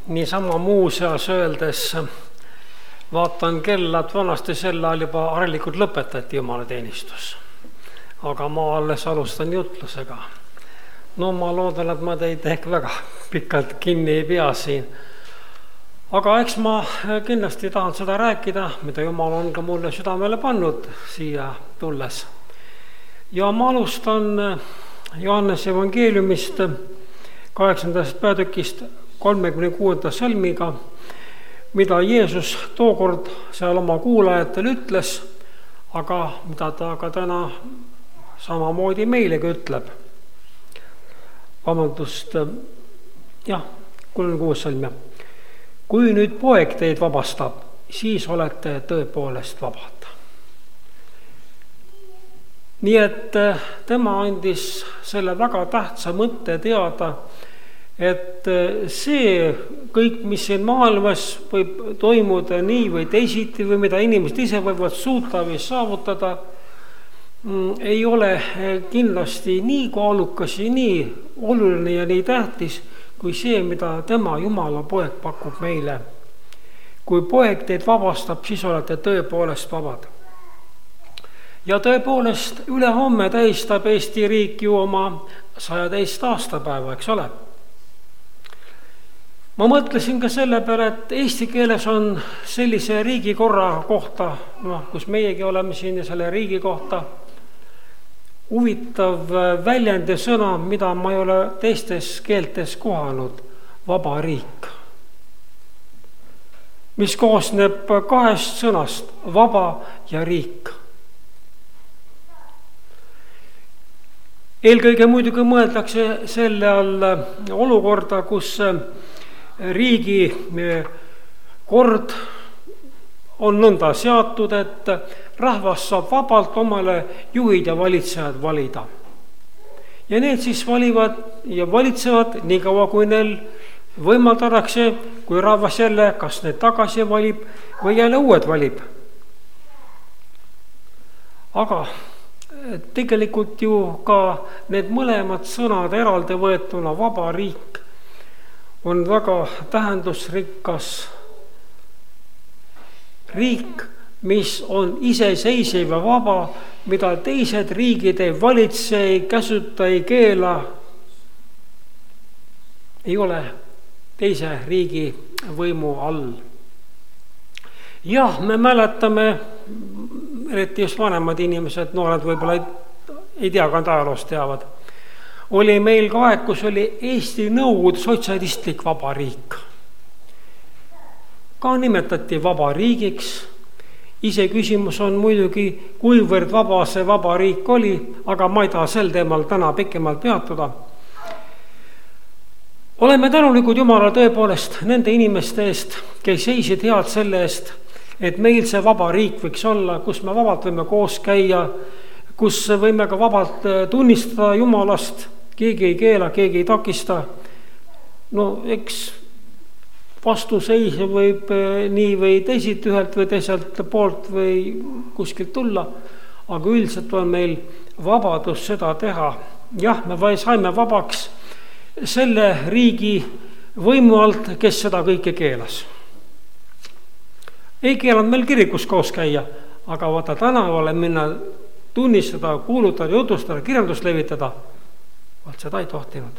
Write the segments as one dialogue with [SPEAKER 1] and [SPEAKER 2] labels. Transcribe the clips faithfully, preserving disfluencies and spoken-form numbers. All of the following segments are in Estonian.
[SPEAKER 1] niisama muuseas öeldes vaatan kella, et vanasti sel ajal juba harilikult lõpetati jumalateenistus. Aga ma alles alustan jutlusega. No ma loodan, et ma teid ehk väga pikalt kinni ei pea siin. Aga eks ma kindlasti tahan seda rääkida, mida Jumal on ka mulle südamele pannud siia tulles. Ja ma alustan Johannese evangeeliumist kaheksandast peatükist kolmekümne kuuenda salmiga, mida Jeesus tookord seal oma kuulajatel ütles, aga mida ta ka täna samamoodi meilegi ütleb. Vabandust, jah, kolmekümne kuues salm. Kui nüüd poeg teid vabastab, siis olete tõepoolest vabad. Nii et tema andis selle väga tähtsa mõtte teada, et see kõik, mis siin maailmas võib toimuda nii või teisiti või mida inimesed ise võivad suuta või saavutada, ei ole kindlasti nii kaalukas ja nii oluline ja nii tähtis, kui see, mida tema Jumala poeg pakub meile. Kui poeg teid vabastab, siis olete tõepoolest vabad. Ja tõepoolest üle homme tähistab Eesti riik ju oma sajateist aastapäeva, eks ole. Ma mõtlesin ka selle peale, et eesti keeles on sellise riigikorra kohta, no, kus meiegi oleme siin ja selle riigi kohta, huvitav väljend ja sõna, mida ma ei ole teistes keeltes kohanud, vaba riik, mis koosneb kahest sõnast, vaba ja riik. Eelkõige muidugi mõeldakse selle all olukorda, kus riigi kord on nõnda seatud, et rahvas saab vabalt omale juhid ja valitsejad valida. Ja need siis valivad ja valitsevad nii kaua, kui neil võimaldatakse, kui rahvas jälle kas need tagasi valib või jälle uued valib. Aga tegelikult ju ka need mõlemad sõnad eraldi võetuna, vaba riik, on väga tähendusrikkas riik, mis on iseseisev ja vaba, mida teised riigid ei valitse, ei käsuta, ei keela, ei ole teise riigi võimu all. Jah, me mäletame, eriti just vanemad inimesed, noored võib-olla ei, ei tea, ka ajaloost teavad, oli meil ka aeg, kus oli Eesti Nõukogude sotsialistlik vabariik. Ka nimetati vabariigiks. Ise küsimus on muidugi, kuivõrd vaba see vabariik oli, aga ma ei taha sel teemal täna pikemalt peatuda. Oleme tänulikud Jumala tõepoolest nende inimeste eest, kes seisid head selle eest, et meil see vaba riik võiks olla, kus me vabalt võime koos käia, kus võime ka vabalt tunnistada Jumalast, keegi ei keela, keegi ei takista. No eks vastuseis võib nii või teisiti ühelt või teiselt poolt või kuskilt tulla, aga üldiselt on meil vabadus seda teha. Jah, me saime vabaks selle riigi võimu alt, kes seda kõike keelas. Ei keelanud meil kirikus koos käia, aga vaata tänavale minna tunnistada, kuulutada, jutustada, kirjandust levitada, vaat seda ei tohtinud.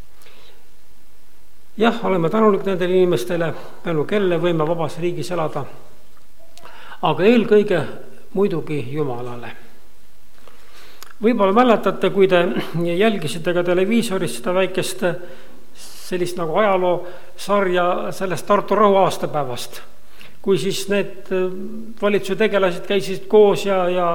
[SPEAKER 1] Jah, oleme tänulik nendele inimestele, tänu kelle võime vabas riigis elada, aga eelkõige muidugi Jumalale. Võib-olla mäletate, kui te jälgisite ka televiisoris seda väikest sellist nagu ajaloo sarja sellest Tartu rahu aastapäevast, kui siis need valitsuse tegelased käisid koos ja, ja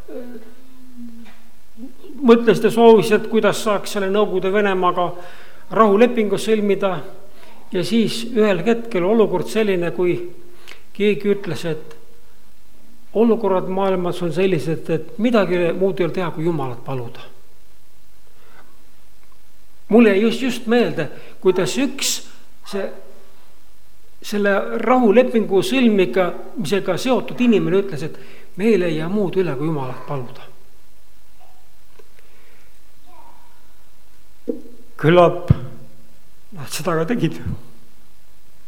[SPEAKER 1] mõtlesid ja soovisid, kuidas saaks selle Nõukogude Venemaaga rahulepingu sõlmida ja siis ühel hetkel olukord selline, kui keegi ütles, et olukorrad maailmas on sellised, et midagi muud ei ole teha, kui Jumalat paluda. Mulle just, just meelde, kuidas üks see, selle rahulepingu sõlmiga, misega seotud inimene ütles, et meil ei jää muud üle, kui Jumalat paluda. Küllap nad seda ka tegid.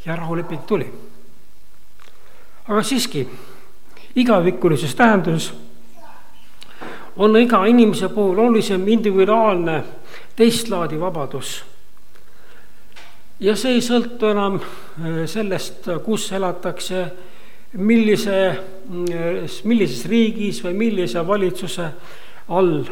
[SPEAKER 1] ja rahuleping tuli. Aga siiski, igavikulises tähenduses on iga inimese puhul olulisem individuaalne teist laadi vabadus. Ja see ei sõltu enam sellest, kus elatakse, millise, millises riigis või millise valitsuse all.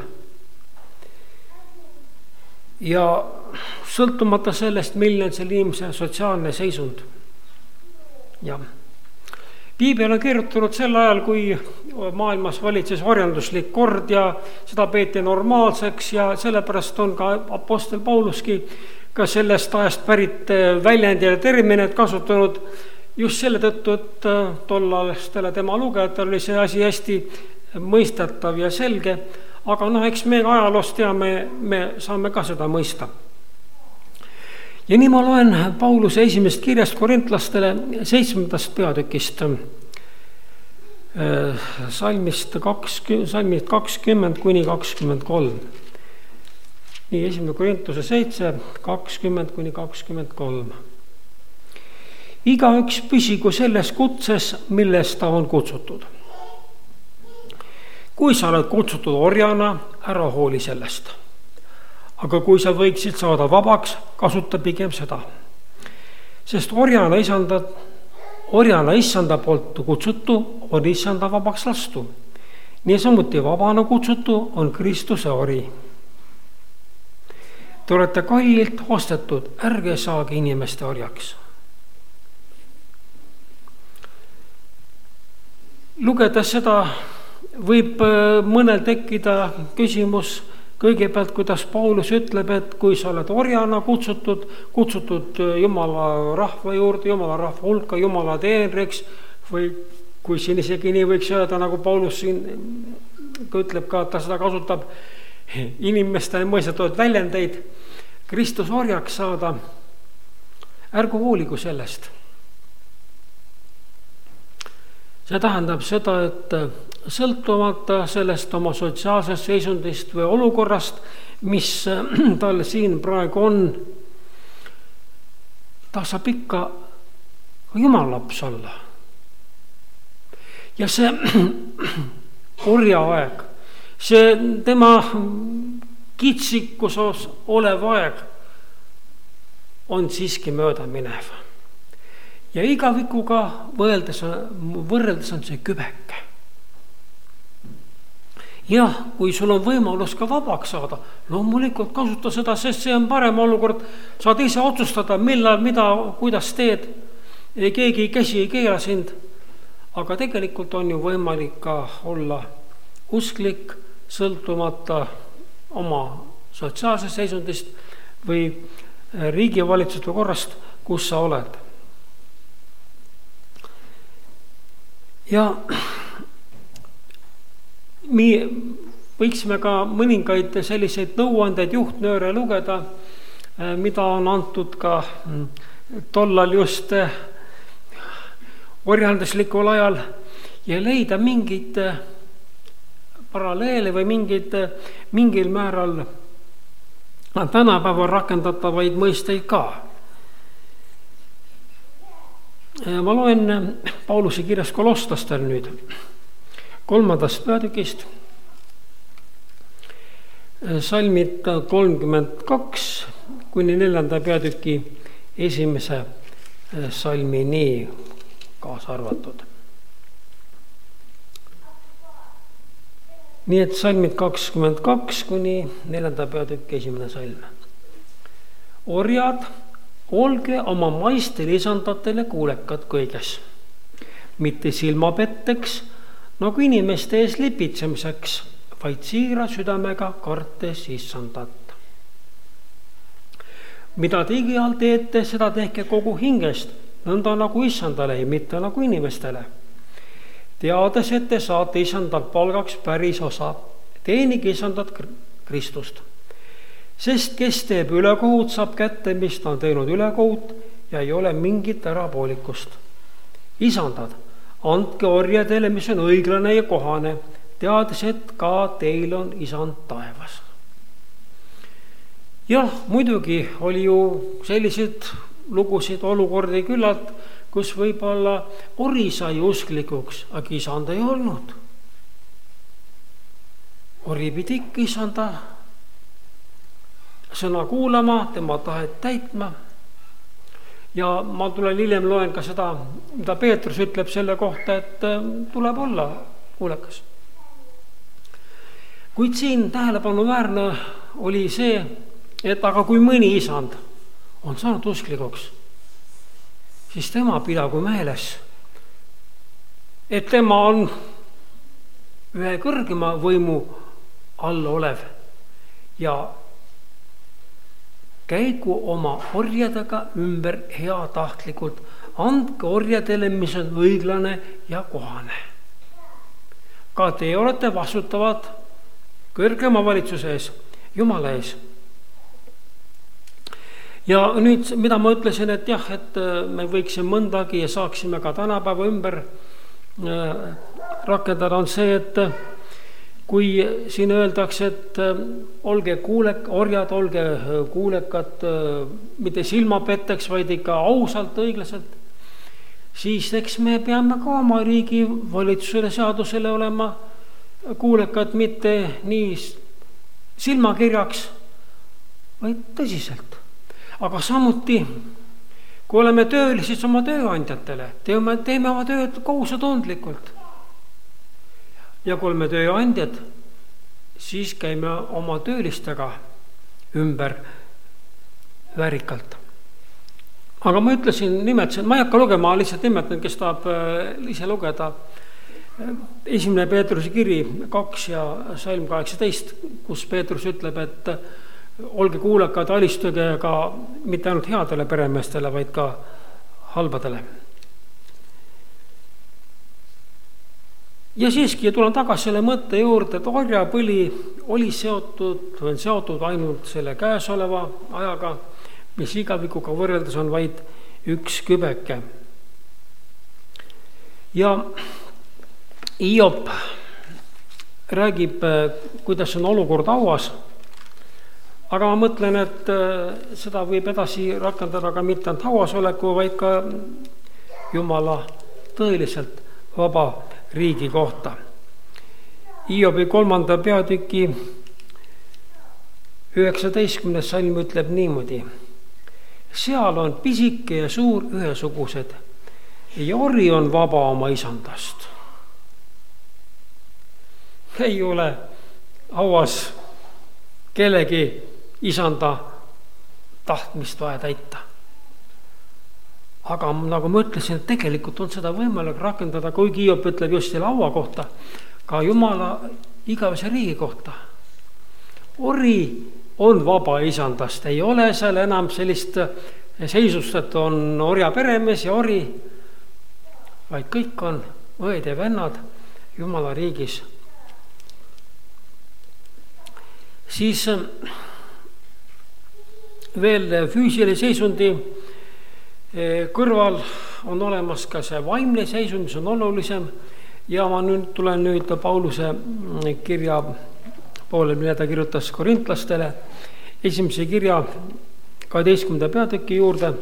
[SPEAKER 1] Ja sõltumata sellest, milline on selle inimese sotsiaalne seisund. Ja Piibel on kirjutanud sel ajal, kui maailmas valitses orjanduslik kord ja seda peeti normaalseks ja sellepärast on ka apostel Pauluski ka sellest ajast pärit väljendi ja terminid kasutanud just selle tõttu, et tollastele tema lugejatel oli see asi hästi mõistatav ja selge, aga noh, eks me ajaloost teame, me saame ka seda mõista. Ja nii ma loen Pauluse esimest kirjast korintlastele seitsmendast peatükist, salmist kakskümmend kuni kakskümmend kolm. Nii, esimene Korintuse seitse, kakskümmend kuni kakskümmend kolm. Igaüks püsigu selles kutses, milles ta on kutsutud. Kui sa oled kutsutud orjana, ära hooli sellest. Aga kui sa võiksid saada vabaks, kasuta pigem seda. Sest orjana isandad, orjana issanda poolt kutsutu on issanda vabaks lastu. Nii samuti vabana kutsutu on Kristuse ori. Te olete kallilt ostetud, ärge saage inimeste orjaks. Lugedes seda võib mõnel tekkida küsimus kõigepealt, kuidas Paulus ütleb, et kui sa oled orjana kutsutud, kutsutud Jumala rahva juurde, Jumala rahva hulka, Jumala teenriks, või kui siin isegi nii võiks öelda, nagu Paulus siin ütleb ka, et ta seda kasutab inimestele mõistetud väljendeid, Kristus orjaks saada, ärgu hooligu sellest. See tähendab seda, et sõltumata sellest oma sotsiaalsest seisundist või olukorrast, mis tal siin praegu on, ta saab ikka Jumala laps olla. Ja see orja aeg, see tema kitsikusos olev aeg on siiski mööda minev. Ja igavikuga võrreldes, võrreldes on see kübeke. Jah, kui sul on võimalus ka vabaks saada, loomulikult kasuta seda, sest see on parem olukord. Saad ise otsustada, millal, mida, kuidas teed. Keegi käsi ei keela sind. Aga tegelikult on ju võimalik ka olla usklik, sõltumata oma sotsiaalsest seisundist või riigivalitsuste korrast, kus sa oled. Ja me võiksime ka mõningaid selliseid nõuandeid juhtnööre lugeda, mida on antud ka tollal just orjanduslikul ajal ja leida mingid paralleele või mingid, mingil määral tänapäeval rakendatavaid mõisteid ka. Ma loen Pauluse kirjas Kolostastel nüüd kolmandast peatükist, salmid kolmkümmend kaks kuni neljanda peatüki esimese salmini kaasa arvatud. Nii et salmid kakskümmend kaks kuni neljanda peatükki esimene salm. Orjad, olge oma maistel isandatele kuulekad kõiges, mitte silmapetteks, nagu inimeste ees lipitsemiseks, vaid siira südamega kartes isandat. Mida te igal teete, seda tehke kogu hingest, nõnda nagu isandale ja mitte nagu inimestele. Teades, et te saate isandalt palgaks päris osa, teenige isandat Kristust. Sest kes teeb ülekohut, saab kätte, mis ta on teinud ülekohut ja ei ole mingit ärapoolikust. Isandad, andke orjadele, mis on õiglane ja kohane, teades, et ka teil on isand taevas. Jah, muidugi oli ju sellised lugusid, olukordi küllalt, kus võib-olla ori sai usklikuks, aga isanda ei olnud. Ori pidi ikka isanda sõna kuulama, tema tahet täitma. Ja ma tulen hiljem loen ka seda, mida Peetrus ütleb selle kohta, et tuleb olla kuulekas. Kuid siin tähelepanuväärne oli see, et aga kui mõni isand on saanud usklikuks, siis tema pidagu meeles, et tema on ühe kõrgema võimu all olev ja käigu oma orjadega ümber heatahtlikult, andke orjadele, mis on õiglane ja kohane. Ka te olete vastutavad kõrgema valitsuse ees, Jumala ees. Ja nüüd, mida ma ütlesin, et jah, et me võiksime mõndagi ja saaksime ka tänapäeva ümber rakendada, on see, et kui siin öeldakse, et olge kuulek, orjad, olge kuulekad, mitte silmapetteks, vaid ikka ausalt, õiglaselt, siis eks me peame ka oma riigi valitsusele, seadusele olema kuulekad, mitte nii silmakirjaks, vaid tõsiselt. Aga samuti, kui oleme töölised oma tööandjatele, teeme, teeme oma tööd kohusetundlikult. Ja kui oleme tööandjad, siis käime oma töölistega ümber väärikalt. Aga ma ütlesin, nimetasin, ma ei hakka lugema, lihtsalt nimetan, kes tahab ise lugeda. Esimene Peetruse kiri kaks ja salm kaheksateist, kus Peetrus ütleb, et olge kuulekad, alistuge ka mitte ainult headele peremeestele, vaid ka halbadele. Ja siiski tulen tagasi selle mõtte juurde, et orjapõli oli seotud, on seotud ainult selle käesoleva ajaga, mis igavikuga võrreldes on vaid üks kübeke. Ja Hiop räägib, kuidas on olukord hauas, aga ma mõtlen, et seda võib edasi rakendada ka mitte ainult hauasoleku, vaid ka Jumala tõeliselt vaba riigi kohta. Hiobi kolmanda peatüki üheksateistkümnes salm ütleb niimoodi. Seal on pisike ja suur ühesugused ja ori on vaba oma isandast. Ei ole hauas kellegi isanda tahtmist vaja täita. Aga nagu ma ütlesin, et tegelikult on seda võimalik rakendada, kuigi Hiop ütleb just selle haua kohta, ka Jumala igavese riigi kohta. Ori on vaba isandast, ei ole seal enam sellist seisust, et on orja peremees ja ori, vaid kõik on õed ja vennad Jumala riigis. Siis veel füüsilise seisundi kõrval on olemas ka see vaimne seisund, mis on olulisem, ja ma nüüd tulen nüüd Pauluse kirja poole, mille ta kirjutas korintlastele, esimese kirja kaheteistkümnenda peatüki juurde,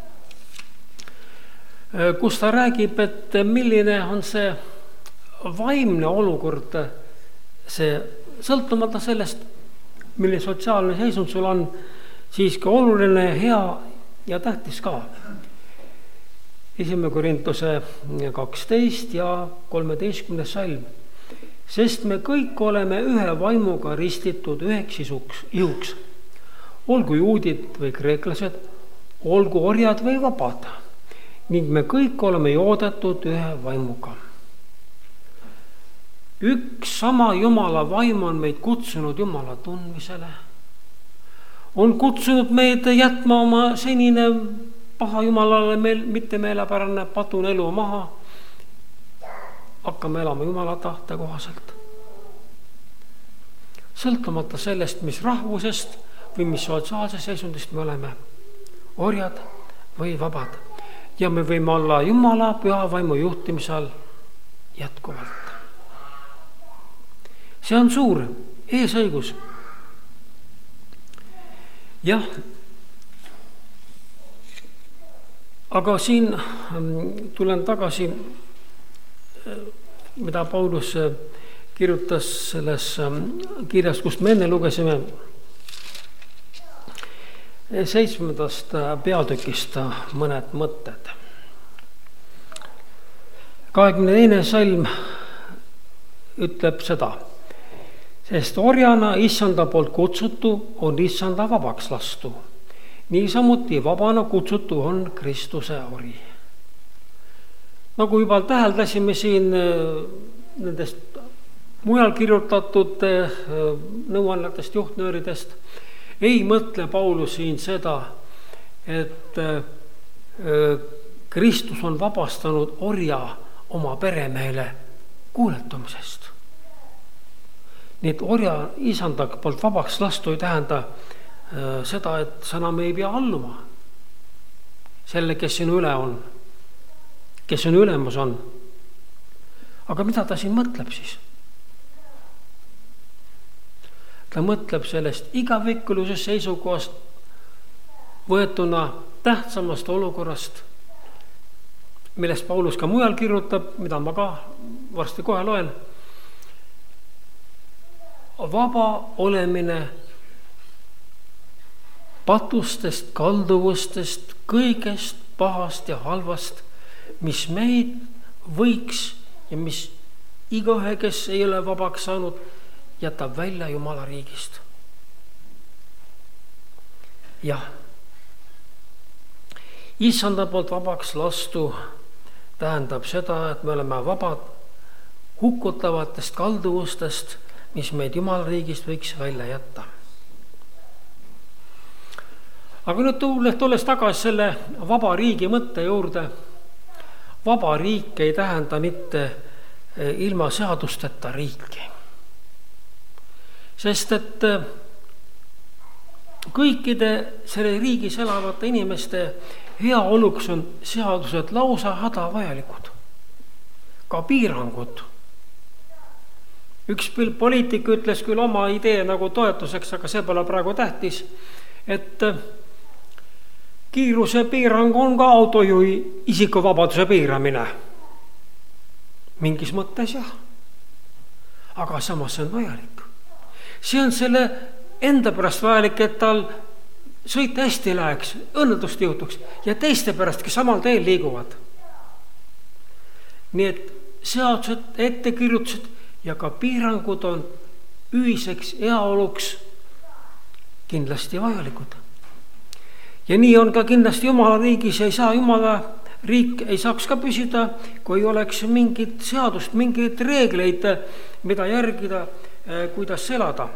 [SPEAKER 1] kus ta räägib, et milline on see vaimne olukord, see sõltumata sellest, milline sotsiaalne seisund sul on, siiski oluline, hea ja tähtis ka. Esimene Korintuse kaksteist ja kolmeteistkümnes salm. Sest me kõik oleme ühe vaimuga ristitud üheks ihuks. Olgu juudid või kreeklased, olgu orjad või vabad. Ning me kõik oleme joodetud ühe vaimuga. Üks sama Jumala vaim on meid kutsunud Jumala tundmisele. On kutsunud meid jätma oma senine paha Jumalale meil, mitte meelepärane patun elu maha. Hakkame elama Jumala tahte kohaselt. Sõltumata sellest, mis rahvusest või mis sotsiaalse seisundist me oleme, orjad või vabad. Ja me võime olla Jumala püha vaimu juhtimisel jätkuvalt. See on suur eesõigus. Jah, aga siin tulen tagasi, mida Paulus kirjutas selles kirjas, kust me enne lugesime, seitsmendast peatükist mõned mõtted. kahekümne teine salm ütleb seda: sest orjana issanda poolt kutsutu on issanda vabaks lastu, niisamuti vabana kutsutu on Kristuse ori. Nagu juba täheldasime siin nendest mujal kirjutatud nõuannetest, juhtnööridest, ei mõtle Paulus siin seda, et Kristus on vabastanud orja oma peremehele kuuletumisest. Nii et orja isanda poolt vabaks lastu ei tähenda seda, et sa enam ei pea alluma selle, kes sinu üle on, kes sinu ülemus on. Aga mida ta siin mõtleb siis? Ta mõtleb sellest igavikulisest seisukohast võetuna tähtsamast olukorrast, millest Paulus ka mujal kirjutab, mida ma ka varsti kohe loen. Vaba olemine patustest, kalduvustest, kõigest pahast ja halvast, mis meid võiks ja mis igaühe, kes ei ole vabaks saanud, jätab välja Jumala riigist. Jah, issanda poolt vabaks lastu tähendab seda, et me oleme vabad hukutavatest kalduvustest, mis meid Jumala riigist võiks välja jätta. Aga nüüd tulles tagasi selle vaba riigi mõtte juurde, vaba riik ei tähenda mitte ilma seadusteta riiki. Sest et kõikide selle riigis elavate inimeste heaoluks on seadused lausa hädavajalikud, ka piirangud. Üks poliitik ütles küll oma idee nagu toetuseks, aga see pole praegu tähtis, et kiiruse piirang on ka autojuhi isikuvabaduse piiramine. Mingis mõttes jah, aga samas see on vajalik. See on selle enda pärast vajalik, et tal sõita hästi läheks, õnnetust juhtuks ja teiste pärast, kes samal teel liiguvad. Nii et seadused, ettekirjutused ja ka piirangud on ühiseks heaoluks kindlasti vajalikud. Ja nii on ka kindlasti Jumala riigis, ei saa Jumala riik ei saaks ka püsida, kui oleks mingit seadust, mingeid reegleid, mida järgida, kuidas elada.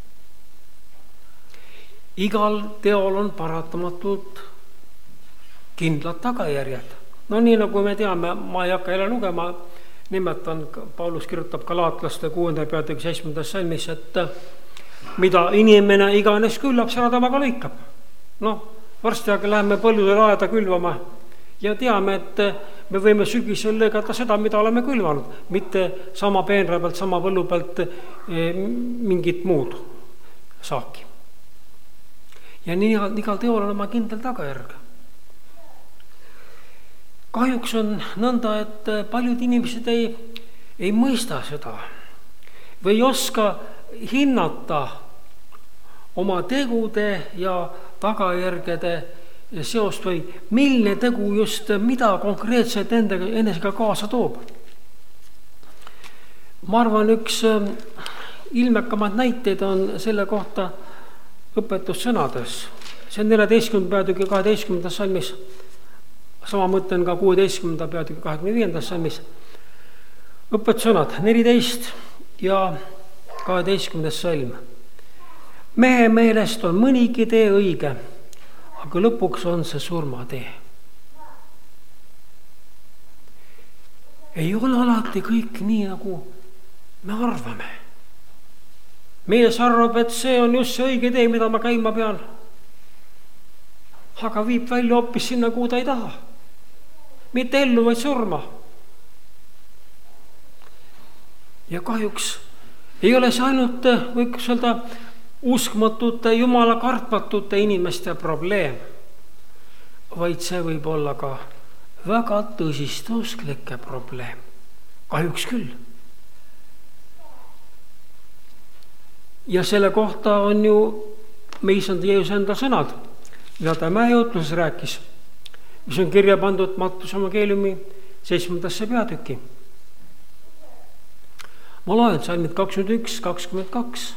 [SPEAKER 1] Igal teol on paratamatult kindlad tagajärjed. No nii nagu me teame, ma ei hakka jälle lugema, nimetan, Paulus kirjutab Galaatlaste kuuenda peatüki seitsmendas salmis, et mida inimene iganes küllab, seda temaga lõikab. No, varsti aga läheme põlludele aeda külvama ja teame, et me võime sügisel lõigata seda, mida oleme külvanud, mitte sama peenra pealt, sama põllu pealt mingit muud saaki. Ja nii igal teol on oma kindel tagajärg. Kahjuks on nõnda, et paljud inimesed ei, ei mõista seda või ei oska hinnata oma tegude ja tagajärgede seost või milline tegu just mida konkreetselt endaga, enesega kaasa toob. Ma arvan, üks ilmekamad näiteid on selle kohta õpetussõnades. See on neljateistkümnenda peatüki kaheteistkümnendas salmis. Sama mõtlen ka kuueteistkümnenda peatüki kahekümne viiendas salmis. Õpetussõnad neliteist ja kaheteistkümnes salm. Mehe meelest on mõnigi tee õige, aga lõpuks on see surmatee. Ei ole alati kõik nii, nagu me arvame. Mees arvab, et see on just see õige tee, mida ma käima pean. Aga viib välja hoopis sinna, kuhu ta ei taha. Mitte ellu, vaid surma. Ja kahjuks ei ole see ainult, võiks öelda, uskmatute, Jumala kartmatute inimeste probleem, vaid see võib olla ka väga tõsiste usklike probleem. Kahjuks küll. Ja selle kohta on ju meisand Jeesus enda sõnad, mida ta mäejuutluses rääkis, mis on kirja pandud Markuse evangeeliumi seitsmendasse peatükki. Ma loen salmid kakskümmend üks, kakskümmend kaks,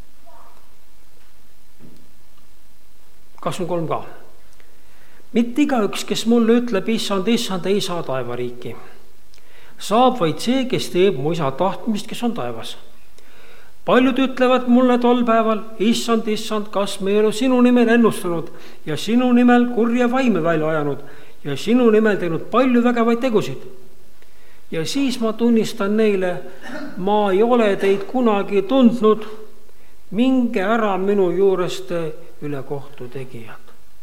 [SPEAKER 1] kakskümmend kolm ka. Mitte igaüks, kes mulle ütleb, issand, issand, ei saa taevariiki. Saab vaid see, kes teeb mu isa tahtmist, kes on taevas. Paljud ütlevad mulle tol päeval, issand, issand, kas me ei ole sinu nimel ennustanud ja sinu nimel kurja vaime välja ajanud ja sinu nimel teinud palju vägevaid tegusid. Ja siis ma tunnistan neile, ma ei ole teid kunagi tundnud, minge ära minu juurest üle kohtu tegijad.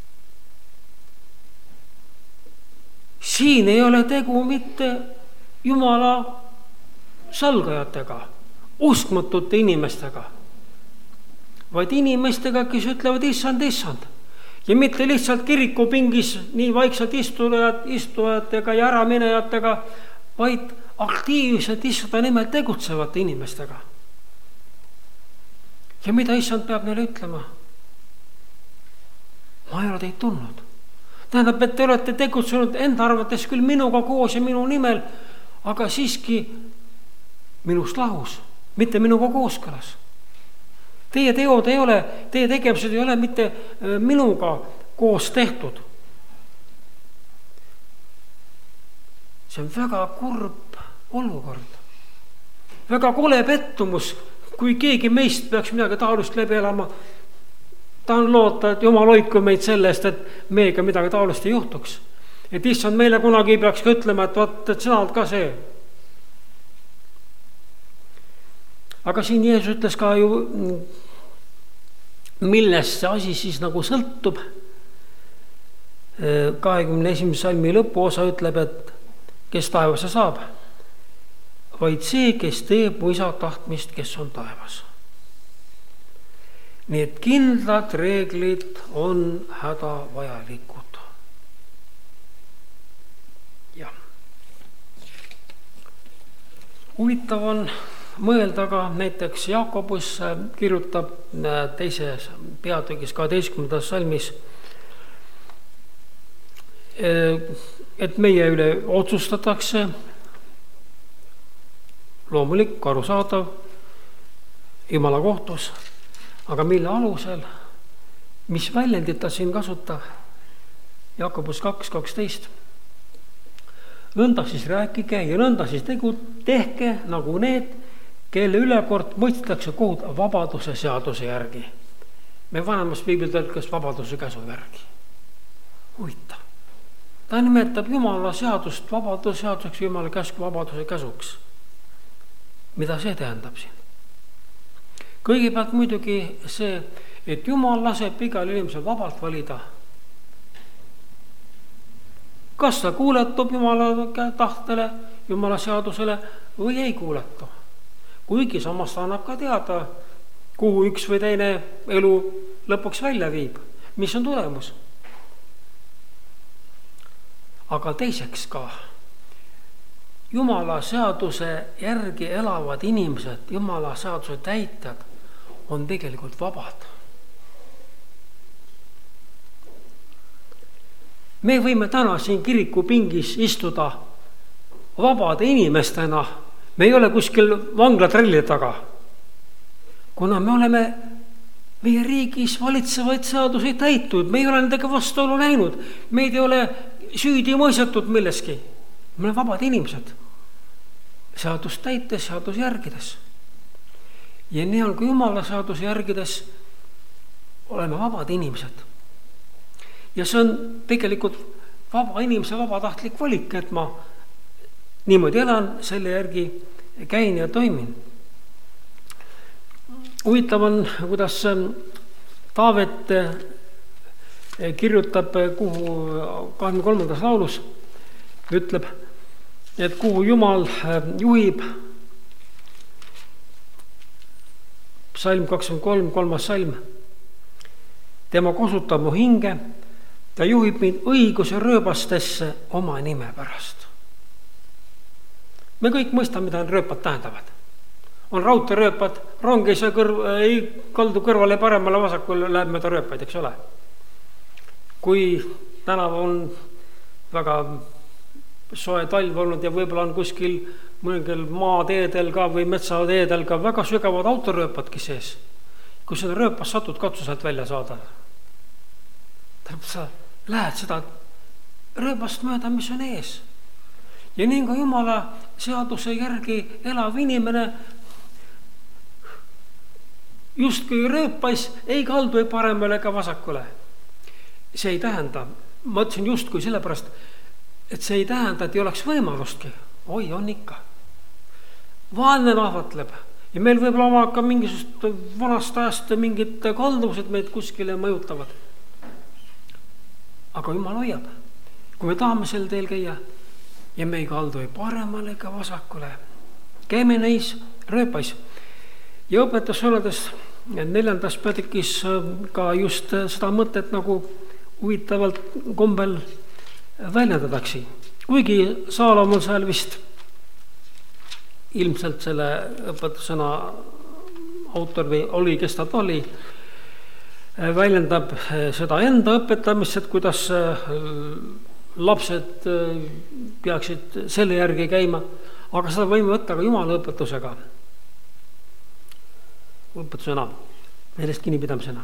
[SPEAKER 1] Siin ei ole tegu mitte Jumala salgajatega, uskmatute inimestega, vaid inimestega, kes ütlevad issand, issand. Ja mitte lihtsalt kirikupingis nii vaikselt istujad, istujatega ja äraminejatega, vaid aktiivselt issanda nimel tegutsevate inimestega. Ja mida issand peab neile ütlema? Ma ei ole teid tundnud. Tähendab, et te olete tegutsenud enda arvates küll minuga koos ja minu nimel, aga siiski minust lahus, mitte minuga kooskõlas. Teie teod ei ole, teie tegevused ei ole mitte minuga koos tehtud. See on väga kurb olukord. Väga kole pettumus, kui keegi meist peaks midagi taolust läbi elama. Ta on loota, et Jumal hoidku meid sellest, et meiega midagi taolust ei juhtuks. Et issand meile kunagi peaks ka ütlema, et, vaat, et sina oled ka see. Aga siin Jeesus ütles ka ju, millest see asi siis nagu sõltub. kahekümne esimese salmi lõpuosa ütleb, et kes taevasse saab, vaid see, kes teeb mu isa tahtmist, kes on taevas. Nii et kindlad reeglid on hädavajalikud. Ja. Huvitav on mõelda ka, näiteks Jaakobus kirjutab teises peatükis kaheteistkümnendas salmis, et meie üle otsustatakse, loomulik, arusaadav, Jumala kohtus, aga mille alusel, mis väljendit ta siin kasutab? Jaakobus kaks kaksteist. Nõnda siis rääkige ja nõnda siis tegu, tehke nagu need, kelle ülekord mõistetakse kohut vabaduse seaduse järgi. Me vanemas piibel tõlkes vabaduse käsu järgi. Huvitav. Ta nimetab Jumala seadust vabaduse seaduseks, Jumala käsku vabaduse käsuks. Mida see tähendab siin? Kõigepealt muidugi see, et Jumal laseb igal inimesel vabalt valida. Kas ta kuuletub Jumala tahtele, Jumala seadusele või ei kuuletu. Kuigi samas ta annab ka teada, kuhu üks või teine elu lõpuks välja viib, mis on tulemus. Aga teiseks ka, Jumala seaduse järgi elavad inimesed, Jumala seaduse täitjad on tegelikult vabad. Me võime täna siin kirikupingis istuda vabade inimestena, me ei ole kuskil vanglatrelli taga, kuna me oleme meie riigis valitsevaid seadusi täitud, me ei ole nendega vastuolu läinud, meid ei ole süüdi mõistetud milleski. Me oleme vabad inimesed, seadust täites, seadus järgides. Ja nii on, kui Jumala seaduse järgides oleme vabad inimesed. Ja see on tegelikult vaba inimese vabatahtlik valik, et ma niimoodi elan, selle järgi käin ja toimin. Huvitav on, kuidas Taavet kirjutab, kuhu kahekümne kolmandas laulus ütleb, et kuhu Jumal juhib, salm kakskümmend kolm, kolmas salm, tema kosutab mu hinge, ta juhib mind õiguse rööbastesse oma nime pärast. Me kõik mõistame, mida rööpad tähendavad. On raudteerööpad, rong ei saa kõrv, ei kaldu kõrvale paremale vasakule, läheb mööda rööpaid, eks ole. Kui tänav on väga soe talv olnud ja võib-olla on kuskil mõnel maateedel ka või metsateedel ka väga sügavad autorööpadki sees. Kui seda rööpas satud, katsu sealt välja saada. Tähendab, sa lähed seda rööbast mööda, mis on ees. Ja nii ka Jumala seaduse järgi elav inimene justkui rööpais ei kaldu ei paremale ega vasakule. See ei tähenda, ma ütlesin justkui sellepärast, et see ei tähenda, et ei oleks võimalustki. Oi, on ikka. Vaene lahvatleb ja meil võib olla ka mingisugust vanast ajast mingid kalduvused meid kuskile mõjutavad. Aga Jumal hoiab. Kui me tahame sel teel käia ja me ei kaldu ei paremale ega vasakule, käime neis rööpais. Ja õpetus öeldes neljandas peatükis ka just seda mõtet nagu huvitavalt kombel väljendadaksi. Kuigi Saalomon seal vist ilmselt selle õpetusena autor või oli, kes ta oli, väljendab seda enda õpetamist, et kuidas lapsed peaksid selle järgi käima, aga seda võime võtta ka Jumala õpetusega. Õpetusena, sellest kinnipidamisena.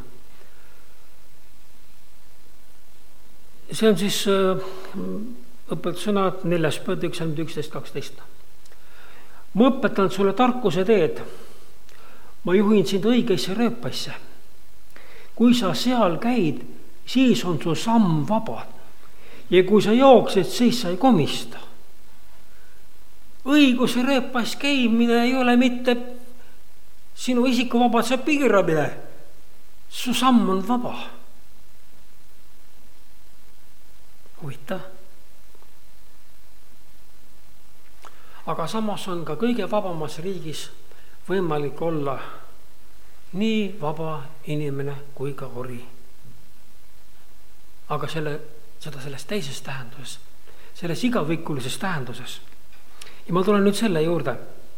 [SPEAKER 1] See on siis õpetusena neljas peatükk, üksteist kaksteist. Ma õpetan sulle tarkuse teed. Ma juhin sind õigeisse rööpaisse. Kui sa seal käid, siis on su samm vaba. Ja kui sa jooksed, siis sa ei komista. Õiguse rööpaisse käimine ei ole mitte sinu isikuvabaduse piiramine. Su samm on vaba. Huvitav. Aga samas on ka kõige vabamas riigis võimalik olla nii vaba inimene kui ka ori. Aga selle, seda selles teises tähenduses, selles igavikulises tähenduses. Ja ma tulen nüüd selle juurde,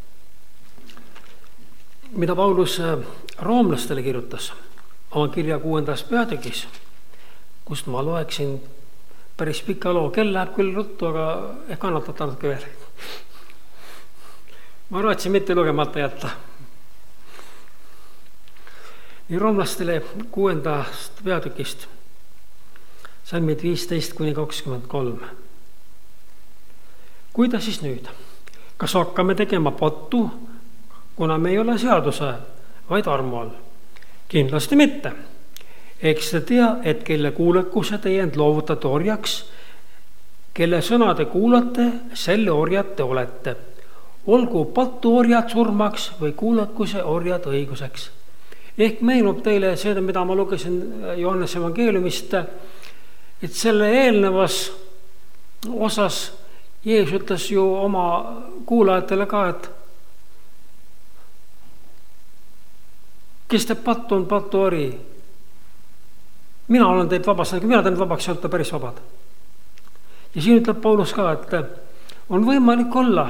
[SPEAKER 1] mida Paulus roomlastele kirjutas oma kirja kuuendas peatükis, kust ma loeksin päris pika loo. Kell läheb küll ruttu, aga ehk kannatab natuke veel. Ma raatsin mitte lugemata jätta. Nii roomlastele kuuendast peatükist, salmid viisteist kuni kakskümmend kolm. Kuida siis nüüd? Kas hakkame tegema pattu, kuna me ei ole seaduse, vaid armu all? Kindlasti mitte. Eks te tea, et kelle kuulekuse te end loovutate orjaks, kelle sõna te kuulate, selle orjad te olete. Olgu pattu orjad surmaks või kuulekuse orjad õiguseks. Ehk meenub teile seda, mida ma lugesin Johannes evangeeliumist, et selle eelnevas osas Jeesus ütles ju oma kuulajatele ka, et kes teeb pattu, on pattu ori. Mina olen teid vabastanud, mina teid vabaks, olete päris vabad. Ja siin ütleb Paulus ka, et on võimalik olla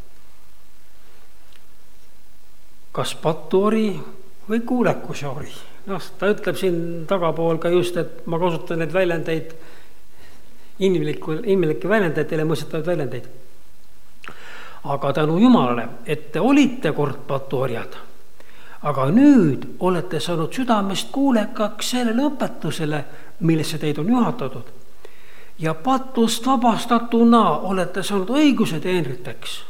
[SPEAKER 1] kas pattu ori või kuulekuse ori. No, ta ütleb siin tagapool ka just, et ma kasutan neid väljendeid, inimlikke väljendeid, teile mõistetavaid väljendeid. Aga tänu Jumalale, et te olite kord pattu orjad, aga nüüd olete saanud südamest kuulekaks sellele õpetusele, millesse teid on juhatatud. Ja patust vabastatuna olete saanud õiguse teenriteks.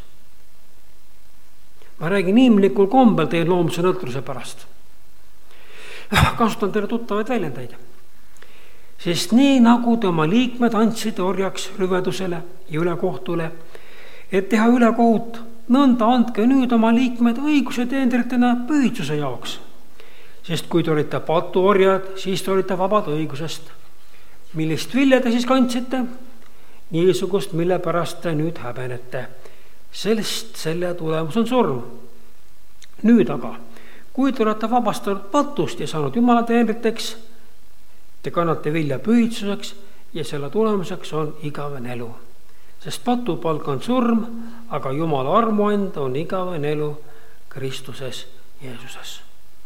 [SPEAKER 1] Ma räägin inimlikul kombel teie loomuse nõtruse pärast. Kasutan teile tuttavaid väljendeid. Sest nii nagu te oma liikmed andsite orjaks rüvedusele ja ülekohtule, et teha ülekohut, nõnda andke nüüd oma liikmed õiguse teenritena pühitsuse jaoks. Sest kui te olite patu orjad, siis te olite vabad õigusest. Millist vilja te siis kandsite? Niisugust, mille pärast te nüüd häbenete. Sellest selle tulemus on surm. Nüüd aga, kui te olete vabastanud patust ja saanud Jumala teenriteks, te kannate vilja pühitsuseks ja selle tulemuseks on igavene elu. Sest patupalk on surm, aga Jumala armuand on igavene elu Kristuses Jeesuses.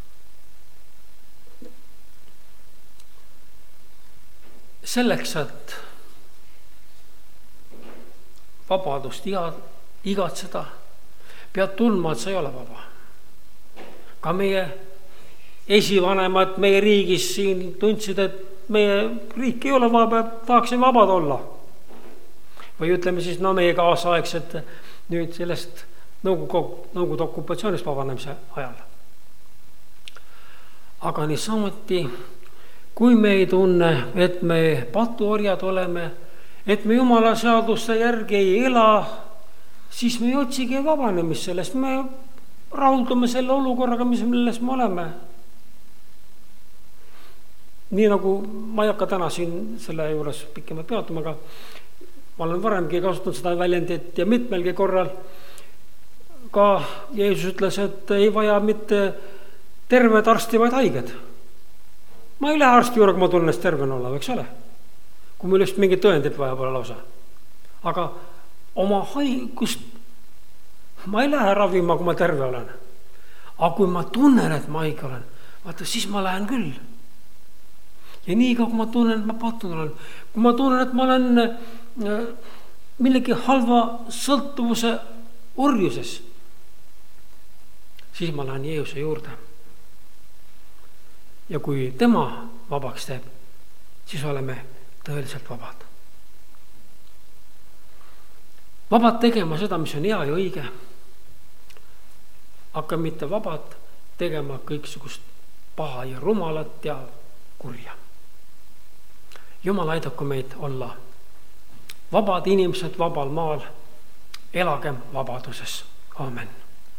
[SPEAKER 1] Selleks, et vabadust igatseda, pead tundma, et sa ei ole vaba. Ka meie esivanemad meie riigis siin tundsid, et meie riik ei ole vaba, tahaksime vabad olla. Või ütleme siis, no meie kaasaegsed nüüd sellest Nõukogude okupatsioonist vabanemise ajal. Aga niisamuti, kui me ei tunne, et me patuorjad oleme, et me Jumala seaduste järgi ei ela, siis me ei otsigi vabanemist sellest. Me rahuldume selle olukorraga, mis milles me oleme. Nii nagu ma ei hakka täna siin selle juures pikemalt peatuma, aga ma olen varemgi kasutanud seda väljendit ja mitmelgi korral. Ka Jeesus ütles, et ei vaja mitte terved arsti, vaid haiged. Ma ei lähe arsti juurde, kui ma tunnen, et terven olla, eks ole. Kui meil just mingit tõendit vaja pole lausa. Aga oma haigust ma ei lähe ravima, kui ma terve olen. Aga kui ma tunnen, et ma haige olen, vaata, siis ma lähen küll. Ja nii ka, kui ma tunnen, et ma patun olen. Kui ma tunnen, et ma olen millegi halva sõltuvuse orjuses, siis ma lähen Jeesuse juurde. Ja kui tema vabaks teeb, siis oleme tõeliselt vabad. Vabad tegema seda, mis on hea ja õige, aga mitte vabad tegema kõiksugust paha ja rumalat ja kurja. Jumal aidaku meid olla vabad inimesed vabal maal, elagem vabaduses. Aamen.